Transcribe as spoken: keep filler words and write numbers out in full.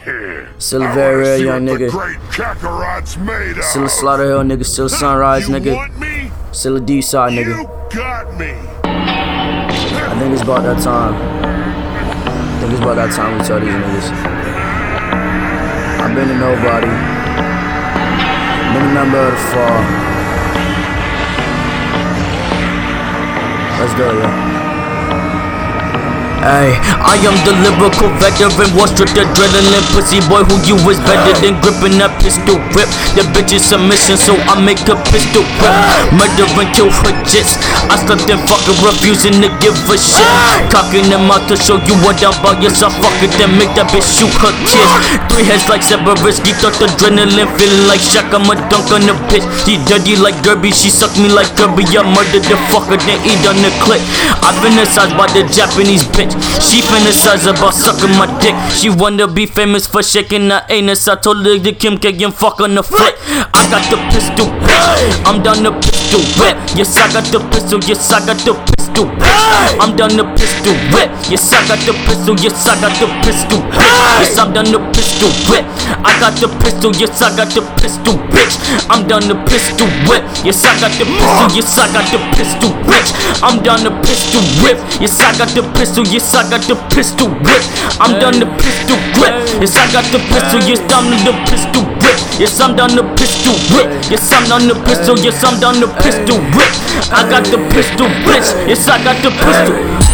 here. Still a very rare young nigga. Still a Slaughter Hill nigga. Still a Sunrise nigga. Still a D-side nigga. I think it's about that time. I think it's about that time we tell these niggas. I've been a nobody. Been a member of the fall. Let's go, yo. Ay, I am the lyrical veteran, Wall Street adrenaline, pussy boy who you is better than gripping that pistol grip. The bitch is submission, so I make a pistol grip. Murder and kill her jits. I slept and fucking refusing to give a shit. Cocking them out to show you what I'm about. Yes, I fuck it, then make that bitch shoot her kids. Three heads like Severus, geeked out adrenaline, feeling like Shaq. I'm a dunk on the bitch. She dirty like Derby, she suck me like Kirby. I murdered the fucker, then eat on the clip. I fantasized by the Japanese bitch. She fantasize about sucking my dick. She wanna be famous for shaking her anus. I told her the Kim K and fuck on the foot. I got the pistol, bitch. I'm down the pistol whip. Yes, I got the pistol. Yes, I got the pistol, bitch. I'm down the pistol whip. Yes, I got the pistol. Yes, I got the pistol, bitch. Yes, I'm down the pistol whip. I got the pistol. Yes, I got the pistol, bitch. I'm down the pistol whip. Yes, I got the pistol. Yes, I got the pistol, bitch. I'm down the pistol whip. Yes, I got the pistol. Yes, I got the pistol whip. I'm down the pistol grip. Yes, I got the pistol. Yes, I'm down the pistol whip. Yes, I'm down the pistol whip. Yes, I'm down the pistol. Yes, I'm down the pistol whip. I got the pistol, bitch. Yes, I got the pistol.